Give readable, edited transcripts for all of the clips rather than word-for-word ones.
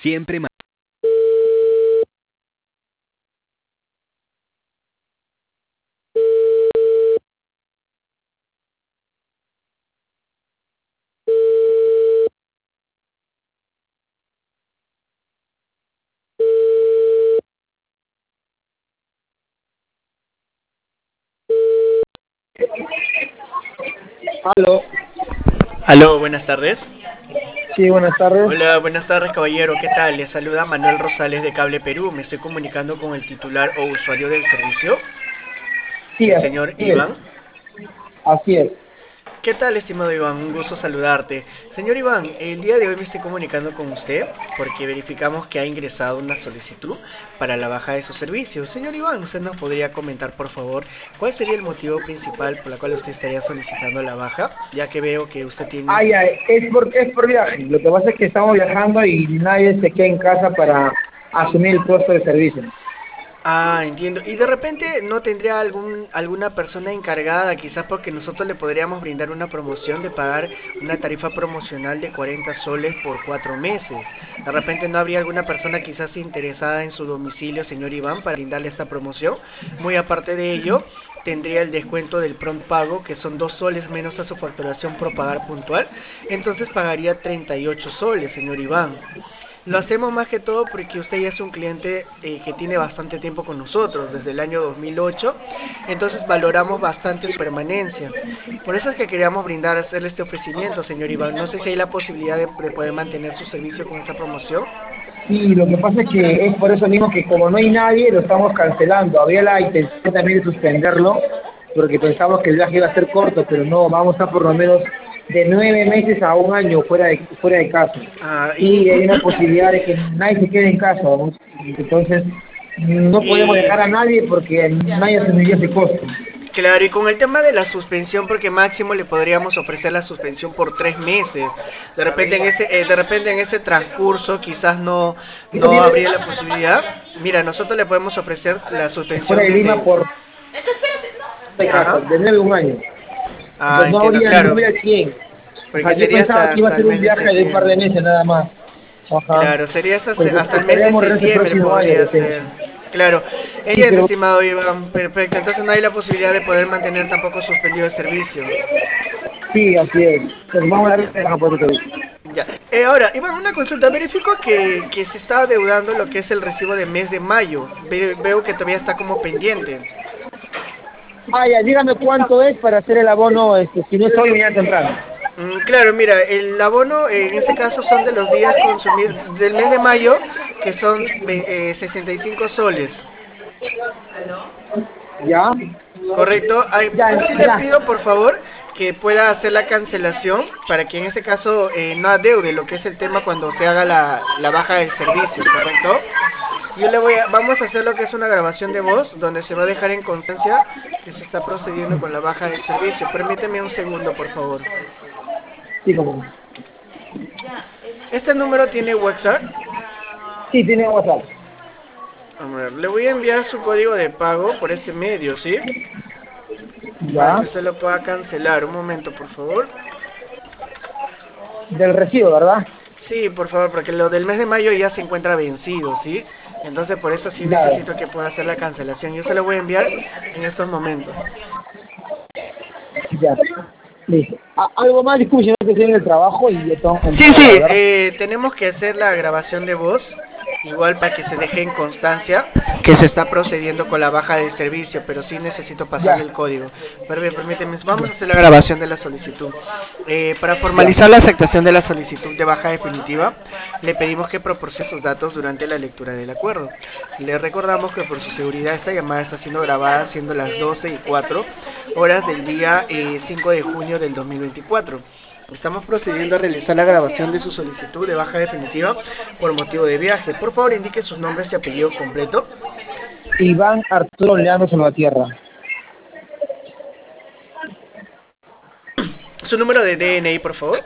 Siempre más. Aló. Aló, buenas tardes. Sí, buenas tardes. Hola, buenas tardes, caballero. ¿Qué tal? Le saluda Manuel Rosales de Cable Perú. Me estoy comunicando con el titular o usuario del servicio, Sí, el así señor es. Iván. Así es. ¿Qué tal, estimado Iván? Un gusto saludarte. Señor Iván, el día de hoy me estoy comunicando con usted porque verificamos que ha ingresado una solicitud para la baja de sus servicios. Señor Iván, ¿usted nos podría comentar, por favor, cuál sería el motivo principal por el cual usted estaría solicitando la baja? Ya que veo que usted tiene... Ah, ya, es por viaje. Lo que pasa es que estamos viajando y nadie se queda en casa para asumir el costo de servicio. Ah, entiendo. Y de repente no tendría alguna persona encargada, quizás porque nosotros le podríamos brindar una promoción de pagar una tarifa promocional de 40 soles por 4 meses. De repente no habría alguna persona quizás interesada en su domicilio, señor Iván, para brindarle esta promoción. Muy aparte de ello, tendría el descuento del pronto pago, que son 2 soles menos a su facturación por pagar puntual. Entonces pagaría 38 soles, señor Iván. Lo hacemos más que todo porque usted ya es un cliente que tiene bastante tiempo con nosotros, desde el año 2008, entonces valoramos bastante su permanencia. Por eso es que queríamos brindar, hacerle este ofrecimiento, señor Iván. No sé si hay la posibilidad de poder mantener su servicio con esta promoción. Sí, lo que pasa es que es por eso mismo que como no hay nadie, lo estamos cancelando. Había la intención también de suspenderlo, porque pensamos que el viaje iba a ser corto, pero no, vamos a estar por lo menos de 9 meses a un año fuera de casa. Ah, Y hay una posibilidad de que nadie se quede en casa, ¿no? Entonces no podemos y dejar a nadie porque nadie asumiría ese costo. claro, y con el tema de la suspensión, porque máximo le podríamos ofrecer la suspensión por 3 meses. De repente en ese transcurso quizás no habría la posibilidad. Mira, nosotros le podemos ofrecer la Fuera suspensión de Lima desde... por de casa, Ajá. de 9 a un año. Ah, Entonces entiendo, no claro. habría 100. O sea, Porque yo sería pensaba hasta, que iba a hasta el ser un mes de viaje de un par de septiembre. meses nada más. Ajá. Claro, sería Porque hasta el mes de estaríamos regreso el septiembre próximo año podría recién. ser. Claro, Sí, entiendo, pero estimado Iván. Perfecto, entonces no hay la posibilidad de poder mantener tampoco suspendido el servicio. sí, así es. Pero vamos a dar Ya. una por otro. Ya. Ahora, Iván, una consulta. Verifico que se está adeudando lo que es el recibo de mes de mayo. Veo que todavía está como pendiente. Ah, ya, dígame cuánto es para hacer el abono, si no es hoy, mañana temprano. Claro, mira, el abono en ese caso son de los días consumidos del mes de mayo, que son 65 soles. ¿Ya? Correcto. Ay, Ya, sí le ya. pido, por favor, que pueda hacer la cancelación para que en ese caso no adeude lo que es el tema cuando se haga la baja del servicio, ¿correcto? Vamos a hacer lo que es una grabación de voz donde se va a dejar en constancia que se está procediendo con la baja del servicio. Permíteme un segundo, por favor. Sí, como. Este número tiene WhatsApp. Sí, tiene WhatsApp. A ver, le voy a enviar su código de pago por este medio, ¿sí? Para Ya. que usted lo pueda cancelar. Un momento, por favor. Del recibo, ¿verdad? Sí, por favor, porque lo del mes de mayo ya se encuentra vencido, ¿sí? Entonces por eso sí Ya. necesito que pueda hacer la cancelación. Yo se lo voy a enviar en estos momentos. Ya. Listo. Algo más, disculpe, no que estoy en el trabajo y yo tengo que Sí, entrar a sí, hablar. tenemos que hacer la grabación de voz, igual para que se deje en constancia que se está procediendo con la baja del servicio, pero sí necesito pasarle Ya. el código. Permíteme, vamos a hacer la grabación de la solicitud. Para Ya. formalizar la aceptación de la solicitud de baja definitiva, le pedimos que proporcione sus datos durante la lectura del acuerdo. Le recordamos que por su seguridad esta llamada está siendo grabada siendo las 12:04 del día 5 de junio del 2024. Estamos procediendo a realizar la grabación de su solicitud de baja definitiva por motivo de viaje. Por favor, indique sus nombres y apellido completo. Iván Arturo Leandro Salvatierra. Su número de DNI, por favor.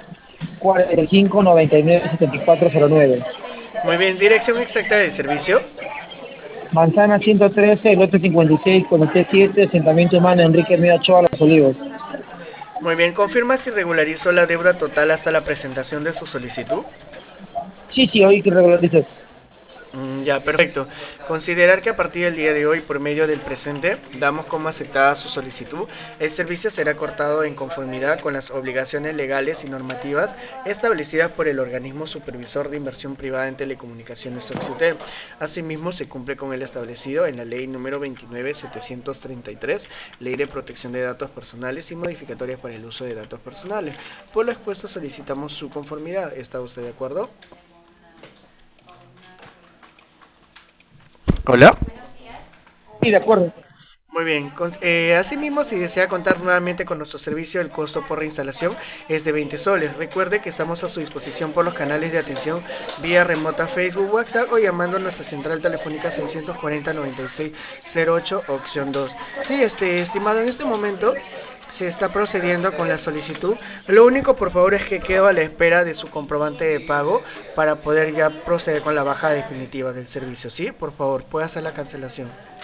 4599-7409. Muy bien, dirección exacta del servicio. Manzana 113, lote 56, comité 7, asentamiento humano Enrique Mira Ochoa, Los Olivos. Muy bien, confirma si regularizó la deuda total hasta la presentación de su solicitud. Sí, sí, hoy que regularices. Ya, perfecto. Considerar que a partir del día de hoy, por medio del presente, damos como aceptada su solicitud. El servicio será cortado en conformidad con las obligaciones legales y normativas establecidas por el organismo supervisor de inversión privada en telecomunicaciones Occitel. Asimismo, se cumple con el establecido en la ley número 29.733, Ley de Protección de Datos Personales y modificatorias para el uso de datos personales. Por lo expuesto, solicitamos su conformidad. ¿Está usted de acuerdo? Hola. Sí, de acuerdo. Muy bien. Asimismo, si desea contar nuevamente con nuestro servicio, el costo por reinstalación es de 20 soles. Recuerde que estamos a su disposición por los canales de atención vía remota Facebook, WhatsApp o llamando a nuestra central telefónica 640-9608, opción 2. Sí, estimado, en este momento se está procediendo con la solicitud. Lo único, por favor, es que quedo a la espera de su comprobante de pago para poder ya proceder con la baja definitiva del servicio. ¿Sí? Por favor, puede hacer la cancelación.